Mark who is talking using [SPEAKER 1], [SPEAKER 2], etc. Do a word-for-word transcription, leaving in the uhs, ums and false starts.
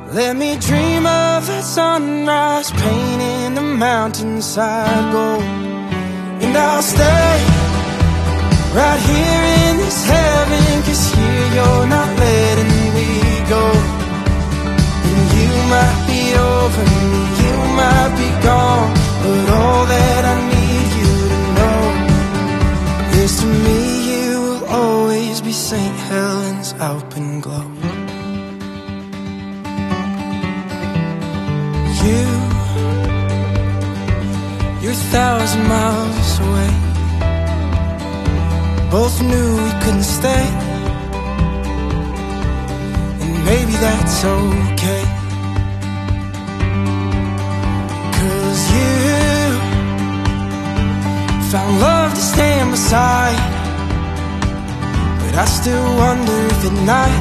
[SPEAKER 1] Let me dream of that sunrise, painting the mountainside gold. And I'll stay right here in this heaven, 'cause here you're not letting me go. And you might be over me, you might be gone, but all that I need you to know is to me you will always be Saint Helens Alpenglow. You, you're a thousand miles away. Both knew we couldn't stay, and maybe that's okay. 'Cause you found love to stand beside, but I still wonder if at night